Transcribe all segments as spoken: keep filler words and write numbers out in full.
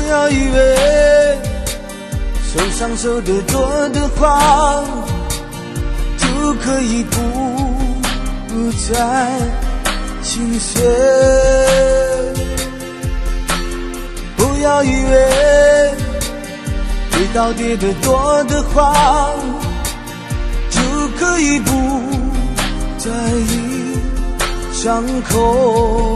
要以为手上受得多的话，就可以不不再倾斜。不要以为味道跌得多的话，就可以不在意伤口。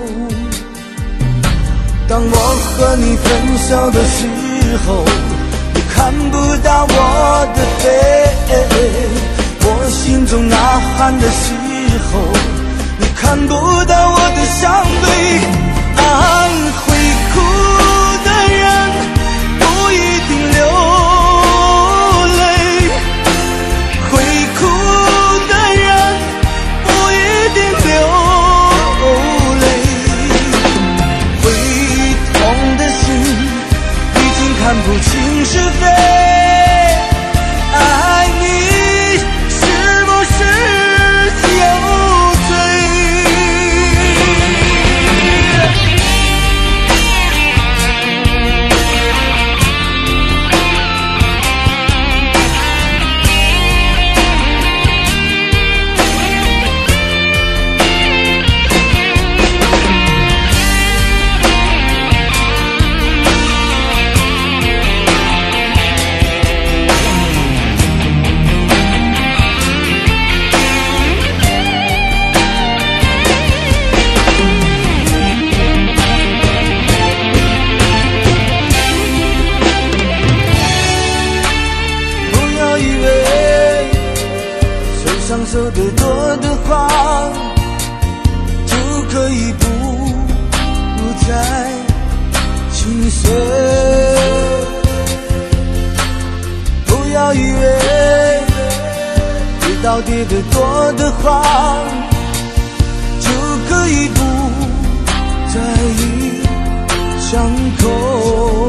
当我和你分手的时候，你看不到我的背，我心中呐喊的时候，你看不到我的伤悲。啊，会哭的人不一定流泪，会哭的人不一定流泪，会痛的心已经看不清是非。爱你是不是有罪？受得多的话，就可以不不再倾斜。不要以为味道跌得多的话，就可以不在意伤口。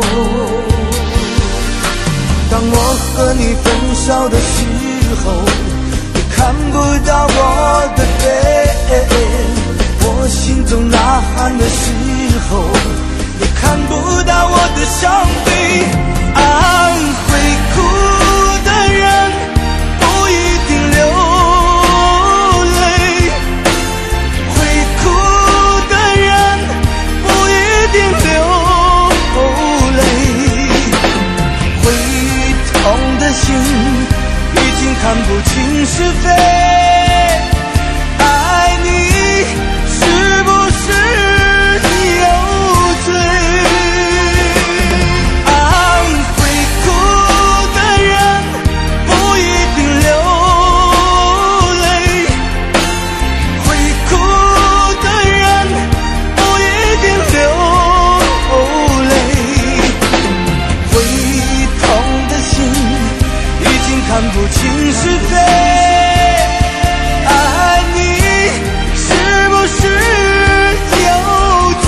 当我和你分手的时候，看不到我的背，我心中呐喊的时候，你看不到我的伤悲。啊，会哭的人不一定流泪，会哭的人不一定流泪，会痛的心已经看不清是非。爱你是不是有罪？啊，会哭的人不一定流泪，会哭的人不一定流泪，会痛的心已经看不清是非。爱你是不是有罪？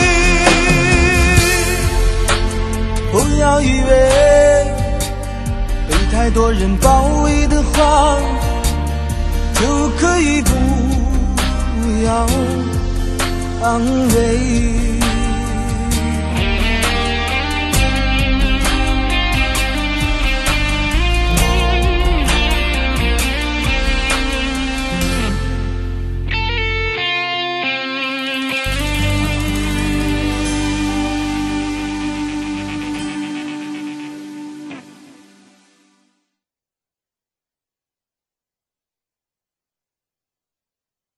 不要以为被太多人包围的话，就可以不要安慰。